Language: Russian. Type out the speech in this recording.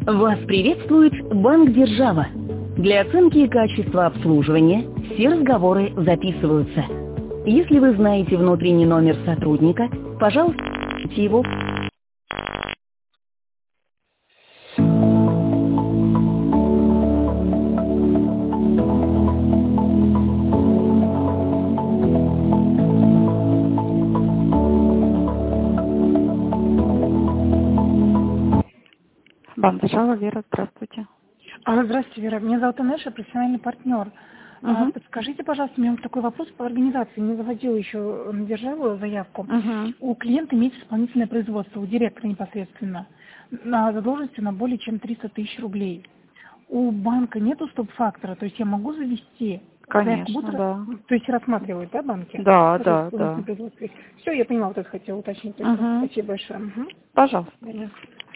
Вас приветствует Банк Держава. Для оценки качества обслуживания все разговоры записываются. Если вы знаете внутренний номер сотрудника, пожалуйста, введите его. Банк Держава, Вера, здравствуйте. Здравствуйте, Вера. Меня зовут Инесса, профессиональный партнер. Подскажите, пожалуйста, у меня вот такой вопрос по организации. Не заводила еще на Державу заявку. У клиента имеется исполнительное производство, у директора непосредственно, на задолженности на более чем 300 тысяч рублей. У банка нету стоп-фактора, то есть я могу завести? Конечно, да. То есть рассматривают, да, банки? Да. Все, я поняла, вот это хотела уточнить. Спасибо большое. Пожалуйста. Понятно.